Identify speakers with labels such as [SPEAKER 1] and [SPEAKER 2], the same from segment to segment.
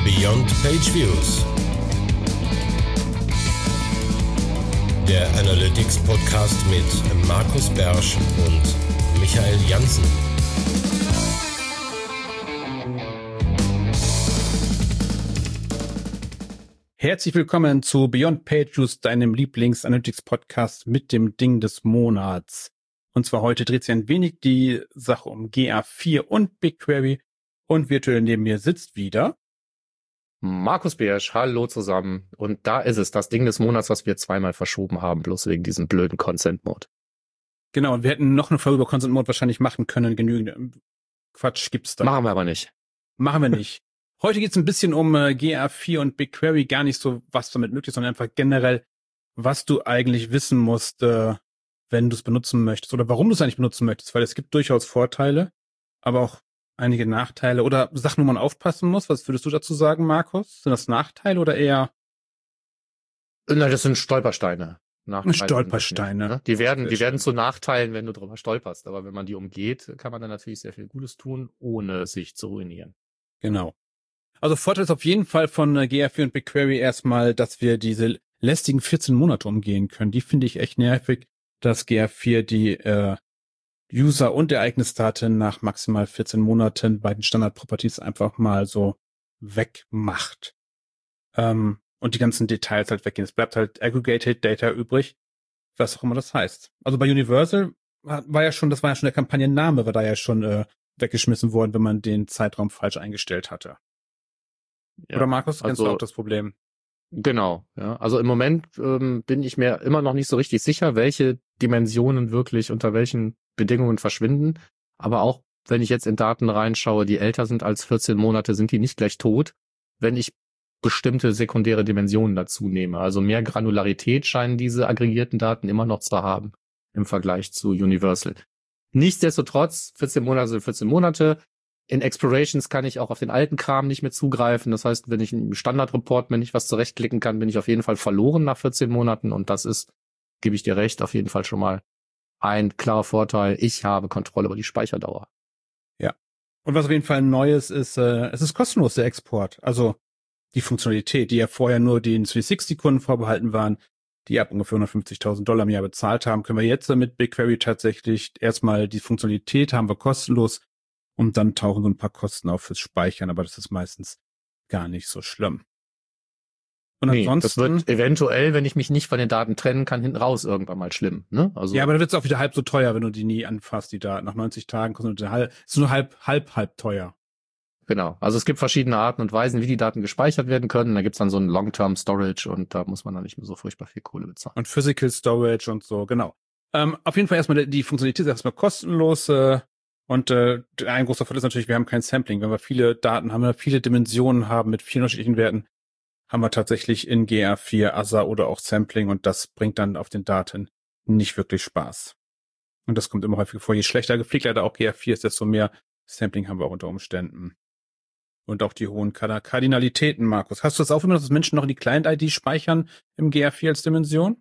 [SPEAKER 1] Beyond Page Views, der Analytics Podcast mit Markus Bersch und Michael Janssen.
[SPEAKER 2] Herzlich willkommen zu Beyond Page Views, deinem Lieblings-Analytics-Podcast mit dem Ding des Monats. Und zwar heute dreht sich ein wenig die Sache um GA4 und BigQuery. Und virtuell neben mir sitzt wieder
[SPEAKER 3] Markus Bersch, hallo zusammen. Und da ist es, das Ding des Monats, was wir zweimal verschoben haben, bloß wegen diesem blöden Consent-Mode.
[SPEAKER 2] Genau, und wir hätten noch eine Folge über Consent Mode wahrscheinlich machen können. Genügend Quatsch gibt's da.
[SPEAKER 3] Machen wir aber nicht.
[SPEAKER 2] Machen wir nicht. Heute geht's ein bisschen um GA4 und BigQuery, gar nicht so, was damit möglich ist, sondern einfach generell, was du eigentlich wissen musst, wenn du es benutzen möchtest oder warum du es eigentlich benutzen möchtest, weil es gibt durchaus Vorteile, aber auch einige Nachteile oder Sachen, wo man aufpassen muss. Was würdest du dazu sagen, Markus? Sind das Nachteile oder eher?
[SPEAKER 3] Nein, das sind Stolpersteine.
[SPEAKER 2] Stolpersteine.
[SPEAKER 3] Ne? Die werden zu Nachteilen, wenn du drüber stolperst. Aber wenn man die umgeht, kann man dann natürlich sehr viel Gutes tun, ohne sich zu ruinieren.
[SPEAKER 2] Genau. Also Vorteil ist auf jeden Fall von GA4 und BigQuery erstmal, dass wir diese lästigen 14 Monate umgehen können. Die finde ich echt nervig, dass GA4 die User- und Ereignisdaten nach maximal 14 Monaten bei den Standard-Properties einfach mal so wegmacht. Und die ganzen Details halt weggehen. Es bleibt halt Aggregated Data übrig, was auch immer das heißt. Also bei Universal war ja schon der Kampagnenname, war da ja schon weggeschmissen worden, wenn man den Zeitraum falsch eingestellt hatte.
[SPEAKER 3] Ja,
[SPEAKER 2] oder Markus, kennst du auch das Problem?
[SPEAKER 3] Genau, ja. Also im Moment bin ich mir immer noch nicht so richtig sicher, welche Dimensionen wirklich unter welchen Bedingungen verschwinden. Aber auch wenn ich jetzt in Daten reinschaue, die älter sind als 14 Monate, sind die nicht gleich tot, wenn ich bestimmte sekundäre Dimensionen dazu nehme. Also mehr Granularität scheinen diese aggregierten Daten immer noch zu haben im Vergleich zu Universal. Nichtsdestotrotz, 14 Monate sind 14 Monate. In Explorations kann ich auch auf den alten Kram nicht mehr zugreifen. Das heißt, wenn ich im Standardreport mir nicht was zurechtklicken kann, bin ich auf jeden Fall verloren nach 14 Monaten. Und das ist, gebe ich dir recht, auf jeden Fall schon mal ein klarer Vorteil. Ich habe Kontrolle über die Speicherdauer.
[SPEAKER 2] Ja. Und was auf jeden Fall Neues ist, es ist kostenlos, der Export. Also die Funktionalität, die ja vorher nur den 360-Kunden vorbehalten waren, die ab ungefähr $150.000 im Jahr bezahlt haben, können wir jetzt mit BigQuery tatsächlich erstmal die Funktionalität haben wir kostenlos. Und dann tauchen so ein paar Kosten auf fürs Speichern, aber das ist meistens gar nicht so schlimm. Und ansonsten,
[SPEAKER 3] das wird eventuell, wenn ich mich nicht von den Daten trennen kann, hinten raus irgendwann mal schlimm. Ne? Also
[SPEAKER 2] ja, aber dann wird es auch wieder halb so teuer, wenn du die nie anfasst, die Daten. Nach 90 Tagen kostet es nur halb teuer.
[SPEAKER 3] Genau. Also es gibt verschiedene Arten und Weisen, wie die Daten gespeichert werden können. Da gibt's dann so ein Long-Term Storage und da muss man dann nicht mehr so furchtbar viel Kohle bezahlen.
[SPEAKER 2] Und Physical Storage und so, genau. Auf jeden Fall erstmal die Funktionalität ist erstmal kostenlos. Und ein großer Vorteil ist natürlich, wir haben kein Sampling. Wenn wir viele Daten haben, viele Dimensionen haben mit vielen unterschiedlichen Werten, haben wir tatsächlich in GA4 ASA oder auch Sampling und das bringt dann auf den Daten nicht wirklich Spaß. Und das kommt immer häufiger vor. Je schlechter gepflegt leider auch GA4 ist, desto mehr Sampling haben wir auch unter Umständen. Und auch die hohen Kardinalitäten, Markus. Hast du das auch immer, dass Menschen noch die Client-ID speichern im GA4 als Dimension?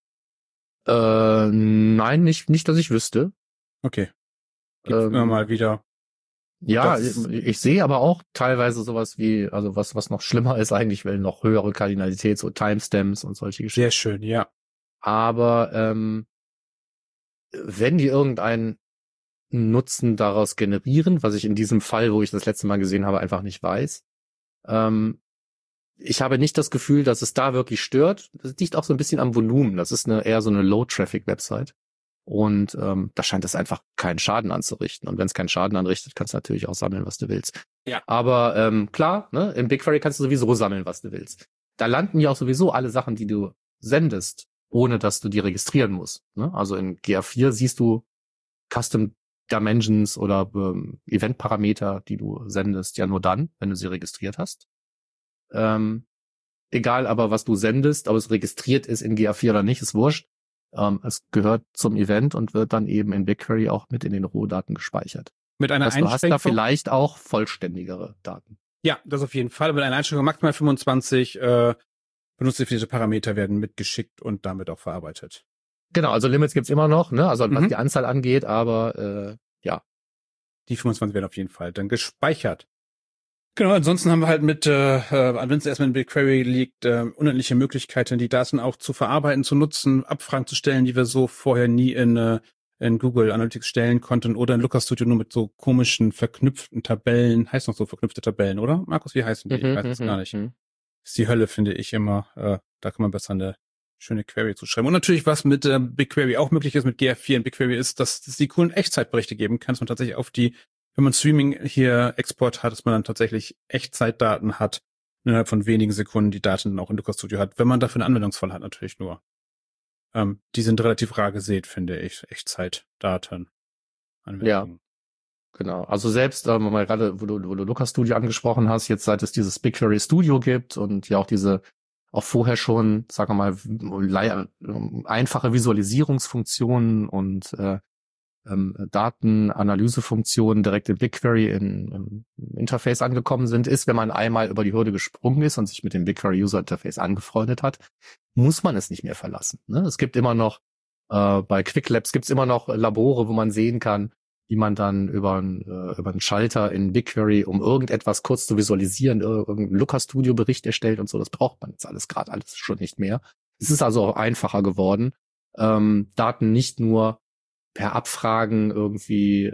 [SPEAKER 3] Nein, nicht, dass ich wüsste.
[SPEAKER 2] Okay. Gibt's immer mal wieder.
[SPEAKER 3] Ja, ich sehe aber auch teilweise sowas wie, also was noch schlimmer ist eigentlich, weil noch höhere Kardinalität, so Timestamps und solche Geschichten.
[SPEAKER 2] Sehr schön, ja.
[SPEAKER 3] Aber wenn die irgendeinen Nutzen daraus generieren, was ich in diesem Fall, wo ich das letzte Mal gesehen habe, einfach nicht weiß, ich habe nicht das Gefühl, dass es da wirklich stört. Das liegt auch so ein bisschen am Volumen. Das ist eher so eine Low-Traffic-Website. Und da scheint es einfach keinen Schaden anzurichten. Und wenn es keinen Schaden anrichtet, kannst du natürlich auch sammeln, was du willst.
[SPEAKER 2] Ja.
[SPEAKER 3] Aber klar, ne, im BigQuery kannst du sowieso sammeln, was du willst. Da landen ja auch sowieso alle Sachen, die du sendest, ohne dass du die registrieren musst. Ne? Also in GA4 siehst du Custom Dimensions oder Event-Parameter, die du sendest, ja nur dann, wenn du sie registriert hast. Egal aber, was du sendest, ob es registriert ist in GA4 oder nicht, ist wurscht. Es gehört zum Event und wird dann eben in BigQuery auch mit in den Rohdaten gespeichert.
[SPEAKER 2] Mit einer
[SPEAKER 3] Einschränkung. Du hast da
[SPEAKER 2] Einschränkung?
[SPEAKER 3] vielleicht auch vollständigere Daten.
[SPEAKER 2] Ja, das auf jeden Fall. Mit einer Einschränkung maximal 25 benutzerdefinierte Parameter werden mitgeschickt und damit auch verarbeitet.
[SPEAKER 3] Genau, also Limits gibt's immer noch, ne? Also was die Anzahl angeht, aber ja.
[SPEAKER 2] Die 25 werden auf jeden Fall dann gespeichert. Genau, ansonsten haben wir halt mit, wenn es erstmal in BigQuery liegt, unendliche Möglichkeiten, die Daten auch zu verarbeiten, zu nutzen, Abfragen zu stellen, die wir so vorher nie in Google Analytics stellen konnten oder in Looker Studio nur mit so komischen verknüpften Tabellen. Heißt noch so verknüpfte Tabellen, oder? Markus, wie heißen die? Ich weiß es gar nicht. Ist die Hölle, finde ich immer. Da kann man besser eine schöne Query zu schreiben. Und natürlich, was mit BigQuery auch möglich ist, mit GA4 und BigQuery ist, dass es die coolen Echtzeitberichte geben kann, dass man tatsächlich auf die, wenn man Streaming hier Export hat, dass man dann tatsächlich Echtzeitdaten hat, innerhalb von wenigen Sekunden die Daten dann auch in Looker Studio hat, wenn man dafür einen Anwendungsfall hat, natürlich nur. Die sind relativ rar gesät, finde ich, Echtzeitdaten.
[SPEAKER 3] Ja, genau. Also selbst, mal gerade, wo du Looker Studio angesprochen hast, jetzt seit es dieses BigQuery Studio gibt und ja auch diese auch vorher schon, sagen wir mal, einfache Visualisierungsfunktionen und Datenanalysefunktionen direkt in BigQuery im Interface angekommen sind, ist, wenn man einmal über die Hürde gesprungen ist und sich mit dem BigQuery User Interface angefreundet hat, muss man es nicht mehr verlassen. Ne? Es gibt immer noch, bei Quick Labs gibt es immer noch Labore, wo man sehen kann, wie man dann über einen Schalter in BigQuery, um irgendetwas kurz zu visualisieren, irgendeinen Looker Studio Bericht erstellt und so. Das braucht man jetzt alles schon nicht mehr. Es ist also auch einfacher geworden, Daten nicht nur per Abfragen irgendwie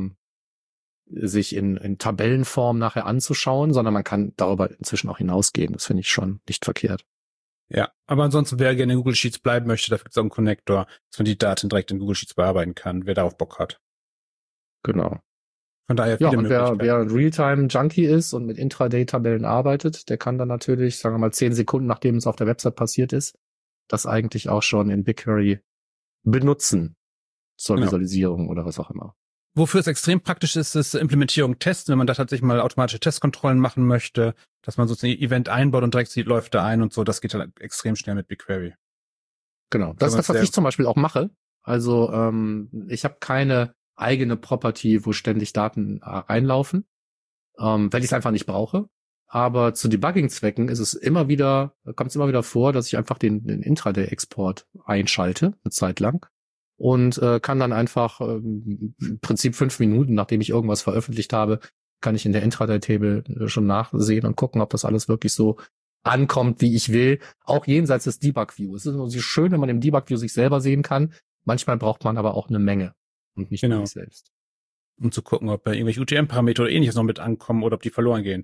[SPEAKER 3] sich in Tabellenform nachher anzuschauen, sondern man kann darüber inzwischen auch hinausgehen. Das finde ich schon nicht verkehrt.
[SPEAKER 2] Ja, aber ansonsten, wer gerne in Google Sheets bleiben möchte, dafür gibt es auch einen Connector, dass man die Daten direkt in Google Sheets bearbeiten kann, wer darauf Bock hat.
[SPEAKER 3] Genau.
[SPEAKER 2] Von daher
[SPEAKER 3] Ja,
[SPEAKER 2] viele
[SPEAKER 3] und
[SPEAKER 2] Möglichkeiten.
[SPEAKER 3] wer ein Realtime-Junkie ist und mit Intraday-Tabellen arbeitet, der kann dann natürlich, sagen wir mal, 10 Sekunden, nachdem es auf der Website passiert ist, das eigentlich auch schon in BigQuery benutzen zur Visualisierung oder was auch immer.
[SPEAKER 2] Wofür es extrem praktisch ist, ist Implementierung testen, wenn man da tatsächlich mal automatische Testkontrollen machen möchte, dass man sozusagen ein Event einbaut und direkt sieht, läuft da ein und so, das geht halt extrem schnell mit BigQuery.
[SPEAKER 3] Genau, das ist das, was ich zum Beispiel auch mache. Also ich habe keine eigene Property, wo ständig Daten reinlaufen, weil ich es einfach nicht brauche. Aber zu Debugging-Zwecken kommt es immer wieder vor, dass ich einfach den Intraday-Export einschalte, eine Zeit lang. Und kann dann einfach im Prinzip 5 Minuten, nachdem ich irgendwas veröffentlicht habe, kann ich in der Intraday-Table schon nachsehen und gucken, ob das alles wirklich so ankommt, wie ich will. Auch jenseits des Debug-View. Es ist so schön, wenn man im Debug-View sich selber sehen kann. Manchmal braucht man aber auch eine Menge und nicht nur sich selbst.
[SPEAKER 2] Um zu gucken, ob irgendwelche UTM-Parameter oder ähnliches noch mit ankommen oder ob die verloren gehen.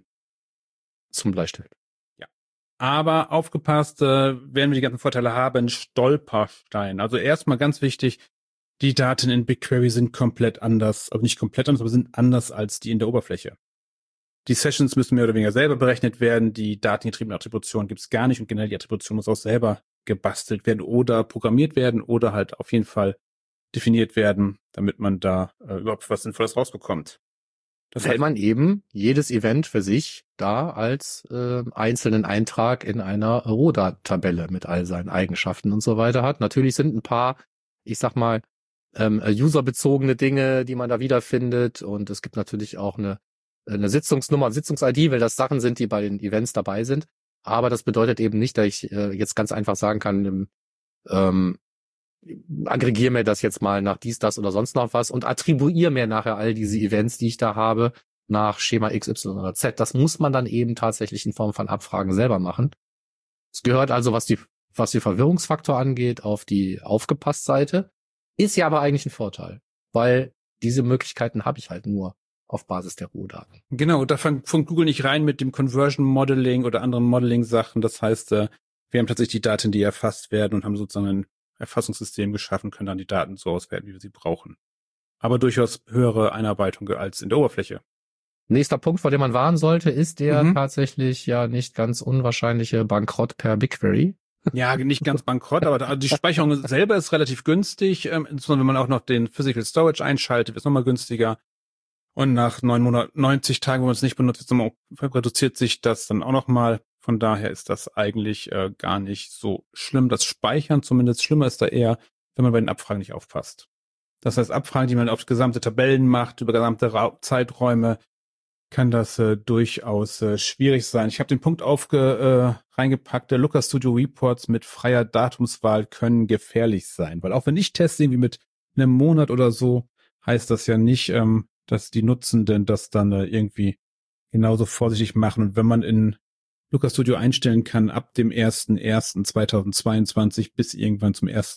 [SPEAKER 3] Zum Bleistift.
[SPEAKER 2] Ja. Aber aufgepasst, werden wir die ganzen Vorteile haben, Stolperstein. Also erstmal ganz wichtig, die Daten in BigQuery sind komplett anders, also nicht komplett anders, aber sind anders als die in der Oberfläche. Die Sessions müssen mehr oder weniger selber berechnet werden, die datengetriebene Attribution gibt es gar nicht und generell die Attribution muss auch selber gebastelt werden oder programmiert werden oder halt auf jeden Fall definiert werden, damit man da überhaupt was Sinnvolles rausbekommt.
[SPEAKER 3] Weil man eben jedes Event für sich da als einzelnen Eintrag in einer Rohdatentabelle mit all seinen Eigenschaften und so weiter hat. Natürlich sind ein paar, ich sag mal, userbezogene Dinge, die man da wiederfindet und es gibt natürlich auch eine Sitzungsnummer, Sitzungs-ID, weil das Sachen sind, die bei den Events dabei sind. Aber das bedeutet eben nicht, dass ich jetzt ganz einfach sagen kann, aggregiere mir das jetzt mal nach dies, das oder sonst noch was und attribuiere mir nachher all diese Events, die ich da habe, nach Schema X, Y oder Z. Das muss man dann eben tatsächlich in Form von Abfragen selber machen. Es gehört also, was die Verwirrungsfaktor angeht, auf die Aufgepasst-Seite. Ist ja aber eigentlich ein Vorteil, weil diese Möglichkeiten habe ich halt nur auf Basis der Rohdaten.
[SPEAKER 2] Genau, da funkt Google nicht rein mit dem Conversion Modeling oder anderen Modeling-Sachen. Das heißt, wir haben tatsächlich die Daten, die erfasst werden und haben sozusagen ein Erfassungssystem geschaffen, können dann die Daten so auswerten, wie wir sie brauchen. Aber durchaus höhere Einarbeitung als in der Oberfläche.
[SPEAKER 3] Nächster Punkt, vor dem man warnen sollte, ist der tatsächlich ja nicht ganz unwahrscheinliche Bankrott per BigQuery.
[SPEAKER 2] Ja, nicht ganz bankrott, aber die Speicherung selber ist relativ günstig. Insbesondere wenn man auch noch den Physical Storage einschaltet, wird es nochmal günstiger. Und nach 90 Tagen, wo man es nicht benutzt, reduziert sich das dann auch nochmal. Von daher ist das eigentlich gar nicht so schlimm. Das Speichern zumindest, schlimmer ist da eher, wenn man bei den Abfragen nicht aufpasst. Das heißt, Abfragen, die man auf gesamte Tabellen macht, über gesamte Zeiträume, kann das durchaus schwierig sein. Ich habe den Punkt reingepackt, der Looker Studio Reports mit freier Datumswahl können gefährlich sein. Weil auch wenn ich teste, irgendwie mit einem Monat oder so, heißt das ja nicht, dass die Nutzenden das dann irgendwie genauso vorsichtig machen. Und wenn man in Looker Studio einstellen kann, ab dem 1.1.2022 bis irgendwann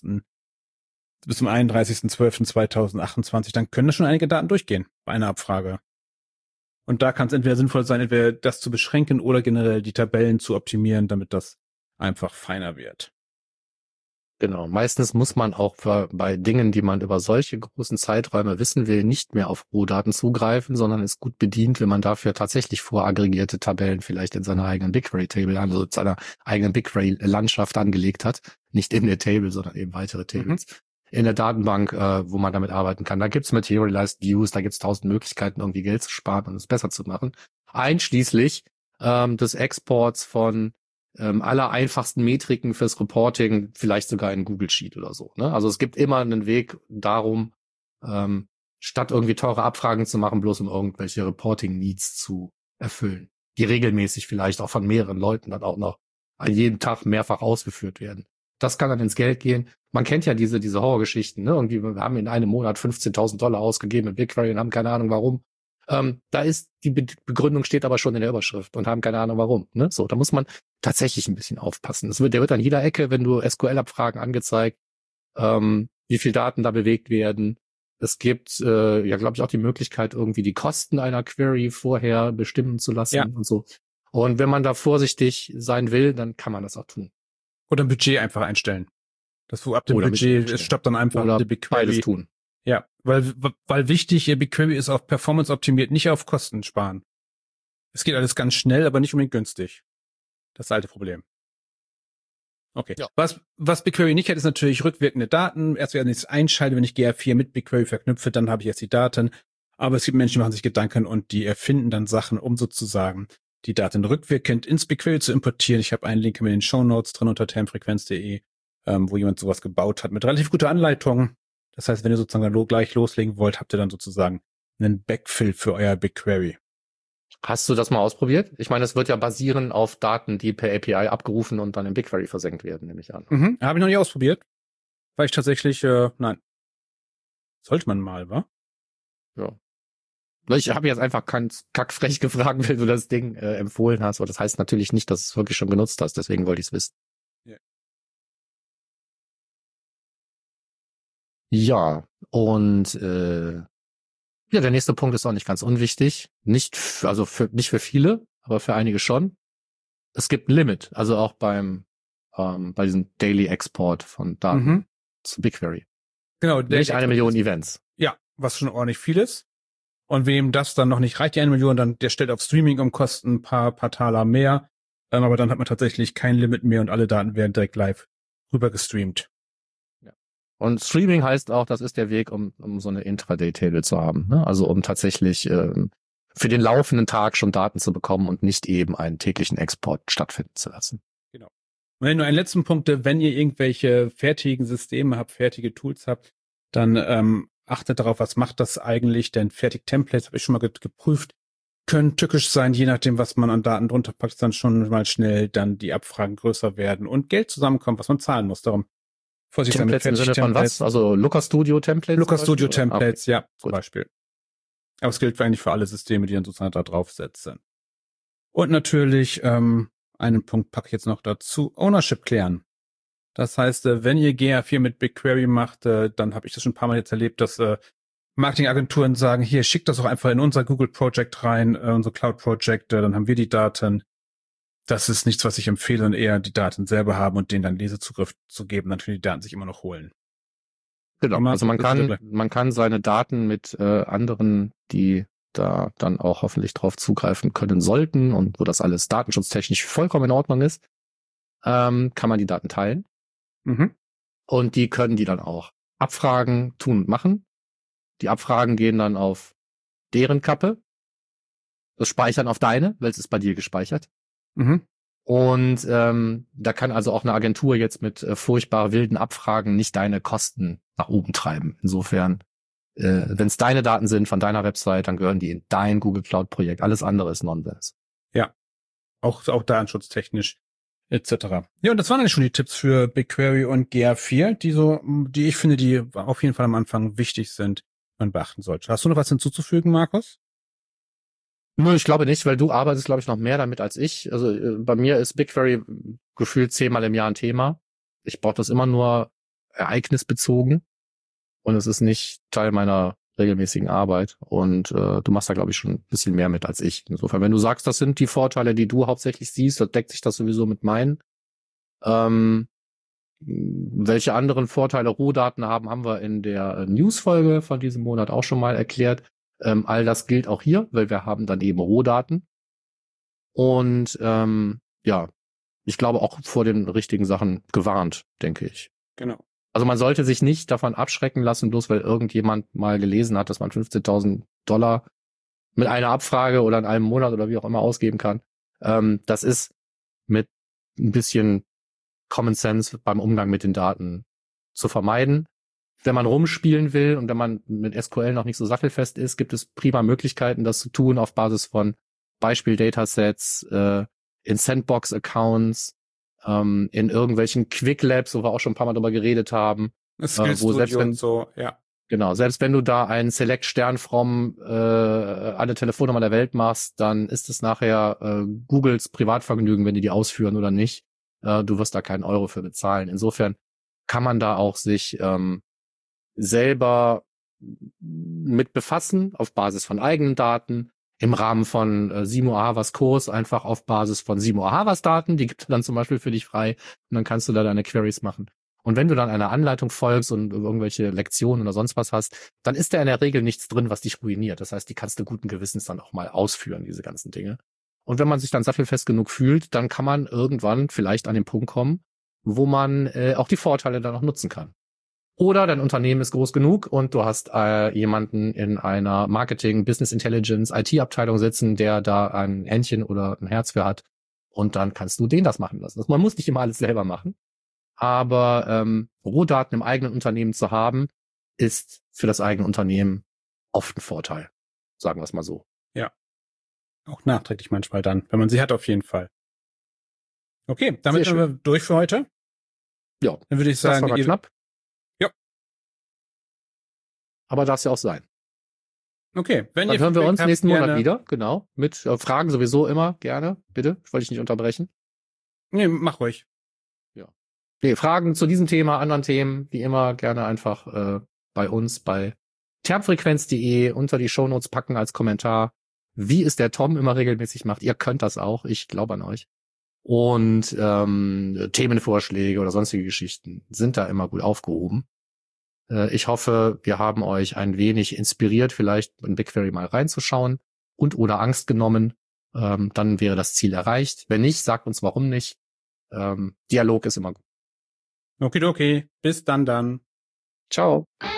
[SPEAKER 2] bis zum 31.12.2028, dann können da schon einige Daten durchgehen bei einer Abfrage. Und da kann es entweder sinnvoll sein, entweder das zu beschränken oder generell die Tabellen zu optimieren, damit das einfach feiner wird.
[SPEAKER 3] Genau. Meistens muss man auch bei Dingen, die man über solche großen Zeiträume wissen will, nicht mehr auf Rohdaten zugreifen, sondern ist gut bedient, wenn man dafür tatsächlich voraggregierte Tabellen vielleicht in seiner eigenen BigQuery-Table, also in seiner eigenen BigQuery-Landschaft angelegt hat. Nicht in der Table, sondern eben weitere Tables. In der Datenbank, wo man damit arbeiten kann. Da gibt's Materialized Views, da gibt's 1000 Möglichkeiten, irgendwie Geld zu sparen und es besser zu machen. Einschließlich des Exports von aller einfachsten Metriken fürs Reporting, vielleicht sogar in Google Sheet oder so. Ne? Also es gibt immer einen Weg darum, statt irgendwie teure Abfragen zu machen, bloß um irgendwelche Reporting-Needs zu erfüllen, die regelmäßig vielleicht auch von mehreren Leuten dann auch noch an jedem Tag mehrfach ausgeführt werden. Das kann dann ins Geld gehen. Man kennt ja diese Horrorgeschichten, ne? Irgendwie, wir haben in einem Monat $15.000 ausgegeben mit BigQuery und haben keine Ahnung warum. Da ist die Begründung steht aber schon in der Überschrift und haben keine Ahnung warum. Ne? So, da muss man tatsächlich ein bisschen aufpassen. Der wird an jeder Ecke, wenn du SQL-Abfragen angezeigt, wie viel Daten da bewegt werden. Es gibt, glaube ich, auch die Möglichkeit, irgendwie die Kosten einer Query vorher bestimmen zu lassen und so. Und wenn man da vorsichtig sein will, dann kann man das auch tun.
[SPEAKER 2] Oder ein Budget einfach einstellen. Das ab dem Budget, es stoppt dann einfach
[SPEAKER 3] oder
[SPEAKER 2] die BigQuery.
[SPEAKER 3] Beides tun.
[SPEAKER 2] Ja, weil wichtig, BigQuery ist auf Performance optimiert, nicht auf Kosten sparen. Es geht alles ganz schnell, aber nicht unbedingt günstig. Das alte Problem. Okay. Ja. Was BigQuery nicht hat, ist natürlich rückwirkende Daten. Erst wenn ich es einschalte, wenn ich GA4 mit BigQuery verknüpfe, dann habe ich jetzt die Daten. Aber es gibt Menschen, die machen sich Gedanken und die erfinden dann Sachen, um sozusagen die Daten rückwirkend ins BigQuery zu importieren. Ich habe einen Link mit den Shownotes drin unter termfrequenz.de, wo jemand sowas gebaut hat mit relativ guter Anleitung. Das heißt, wenn ihr sozusagen gleich loslegen wollt, habt ihr dann sozusagen einen Backfill für euer BigQuery.
[SPEAKER 3] Hast du das mal ausprobiert? Ich meine, es wird ja basieren auf Daten, die per API abgerufen und dann in BigQuery versenkt werden, nehme ich an.
[SPEAKER 2] Habe ich noch nicht ausprobiert, weil ich tatsächlich, nein. Sollte man mal, wa?
[SPEAKER 3] Ja. Ich habe jetzt einfach kackfrech gefragt, wenn du das Ding empfohlen hast, aber das heißt natürlich nicht, dass du es wirklich schon genutzt hast, deswegen wollte ich es wissen. Ja, und der nächste Punkt ist auch nicht ganz unwichtig. Nicht für viele, aber für einige schon. Es gibt ein Limit, also auch bei diesem Daily Export von Daten zu BigQuery.
[SPEAKER 2] Genau.
[SPEAKER 3] Nicht 1 Million Events.
[SPEAKER 2] Ja, was schon ordentlich viel ist. Und wem das dann noch nicht reicht, die 1 Million, dann der stellt auf Streaming um Kosten ein paar Taler mehr. Aber dann hat man tatsächlich kein Limit mehr und alle Daten werden direkt live rüber gestreamt.
[SPEAKER 3] Ja. Und Streaming heißt auch, das ist der Weg, um so eine Intraday-Table zu haben. Ne? Also um tatsächlich für den laufenden Tag schon Daten zu bekommen und nicht eben einen täglichen Export stattfinden zu lassen.
[SPEAKER 2] Genau. Und nur einen letzten Punkt, wenn ihr irgendwelche fertigen Systeme habt, fertige Tools habt, dann achtet darauf, was macht das eigentlich, denn Fertig-Templates, habe ich schon mal geprüft, können tückisch sein, je nachdem, was man an Daten drunter packt, dann schon mal schnell dann die Abfragen größer werden und Geld zusammenkommt, was man zahlen muss. Darum vorsichtig sein mit
[SPEAKER 3] Templates im Sinne von was? Also Looker Studio Templates?
[SPEAKER 2] Looker Studio Templates, ja, zum Beispiel. Aber es gilt eigentlich für alle Systeme, die dann sozusagen da draufsetzen. Und natürlich, einen Punkt packe ich jetzt noch dazu, Ownership klären. Das heißt, wenn ihr GA4 mit BigQuery macht, dann habe ich das schon ein paar Mal jetzt erlebt, dass Marketingagenturen sagen, hier, schickt das doch einfach in unser Google Project rein, unser Cloud Project, dann haben wir die Daten. Das ist nichts, was ich empfehle, und eher die Daten selber haben und denen dann Lesezugriff zu geben, dann können die Daten sich immer noch holen.
[SPEAKER 3] Genau, also man kann seine Daten mit anderen, die da dann auch hoffentlich drauf zugreifen können sollten und wo das alles datenschutztechnisch vollkommen in Ordnung ist, kann man die Daten teilen. Und die können die dann auch abfragen, tun und machen. Die Abfragen gehen dann auf deren Kappe. Das Speichern auf deine, weil es ist bei dir gespeichert. Und da kann also auch eine Agentur jetzt mit furchtbar wilden Abfragen nicht deine Kosten nach oben treiben. Insofern, wenn es deine Daten sind von deiner Website, dann gehören die in dein Google Cloud Projekt. Alles andere ist Nonsens.
[SPEAKER 2] Ja, auch datenschutztechnisch etc. Ja, und das waren eigentlich schon die Tipps für BigQuery und GA4, die ich finde, die auf jeden Fall am Anfang wichtig sind, man beachten sollte. Hast du noch was hinzuzufügen, Markus?
[SPEAKER 3] Nö, ich glaube nicht, weil du arbeitest, glaube ich, noch mehr damit als ich. Also bei mir ist BigQuery gefühlt 10-mal im Jahr ein Thema. Ich brauche das immer nur ereignisbezogen und es ist nicht Teil meiner regelmäßigen Arbeit. Und du machst da, glaube ich, schon ein bisschen mehr mit als ich. Insofern, wenn du sagst, das sind die Vorteile, die du hauptsächlich siehst, dann deckt sich das sowieso mit meinen. Welche anderen Vorteile Rohdaten haben wir in der News-Folge von diesem Monat auch schon mal erklärt. All das gilt auch hier, weil wir haben dann eben Rohdaten. Und ja, ich glaube auch vor den richtigen Sachen gewarnt, denke ich.
[SPEAKER 2] Genau.
[SPEAKER 3] Also man sollte sich nicht davon abschrecken lassen, bloß weil irgendjemand mal gelesen hat, dass man $15.000 mit einer Abfrage oder in einem Monat oder wie auch immer ausgeben kann. Das ist mit ein bisschen Common Sense beim Umgang mit den Daten zu vermeiden. Wenn man rumspielen will und wenn man mit SQL noch nicht so sattelfest ist, gibt es prima Möglichkeiten, das zu tun auf Basis von Beispiel-Datasets, in Sandbox-Accounts, in irgendwelchen Quick Labs, wo wir auch schon ein paar Mal drüber geredet haben.
[SPEAKER 2] Wo selbst wenn so, ja.
[SPEAKER 3] Genau, selbst wenn du da einen Select-Stern from alle Telefonnummer der Welt machst, dann ist es nachher Googles Privatvergnügen, wenn die ausführen oder nicht. Du wirst da keinen Euro für bezahlen. Insofern kann man da auch sich selber mit befassen, auf Basis von eigenen Daten, im Rahmen von Simo Ahavas Kurs einfach auf Basis von Simo Ahavas Daten, die gibt er dann zum Beispiel für dich frei und dann kannst du da deine Queries machen. Und wenn du dann einer Anleitung folgst und irgendwelche Lektionen oder sonst was hast, dann ist da in der Regel nichts drin, was dich ruiniert. Das heißt, die kannst du guten Gewissens dann auch mal ausführen, diese ganzen Dinge. Und wenn man sich dann sattelfest genug fühlt, dann kann man irgendwann vielleicht an den Punkt kommen, wo man auch die Vorteile dann auch nutzen kann. Oder dein Unternehmen ist groß genug und du hast jemanden in einer Marketing, Business Intelligence, IT-Abteilung sitzen, der da ein Händchen oder ein Herz für hat. Und dann kannst du den das machen lassen. Also man muss nicht immer alles selber machen. Aber Rohdaten im eigenen Unternehmen zu haben, ist für das eigene Unternehmen oft ein Vorteil. Sagen wir es mal so.
[SPEAKER 2] Ja. Auch nachträglich manchmal dann, wenn man sie hat, auf jeden Fall. Okay, damit sind wir durch für heute.
[SPEAKER 3] Ja.
[SPEAKER 2] Dann würde ich sagen,
[SPEAKER 3] das war knapp.
[SPEAKER 2] Ja.
[SPEAKER 3] Aber darf es ja auch sein.
[SPEAKER 2] Okay,
[SPEAKER 3] dann hören wir uns nächsten Monat wieder, genau. Mit Fragen sowieso immer, gerne. Bitte, ich wollte dich nicht unterbrechen.
[SPEAKER 2] Nee, mach ruhig.
[SPEAKER 3] Ja. Nee, Fragen zu diesem Thema, anderen Themen, wie immer, gerne einfach bei uns bei termfrequenz.de unter die Shownotes packen als Kommentar, wie es der Tom immer regelmäßig macht. Ihr könnt das auch, ich glaube an euch. Und Themenvorschläge oder sonstige Geschichten sind da immer gut aufgehoben. Ich hoffe, wir haben euch ein wenig inspiriert, vielleicht in BigQuery mal reinzuschauen und oder Angst genommen. Dann wäre das Ziel erreicht. Wenn nicht, sagt uns warum nicht. Dialog ist immer gut.
[SPEAKER 2] Okay. Bis dann.
[SPEAKER 3] Ciao.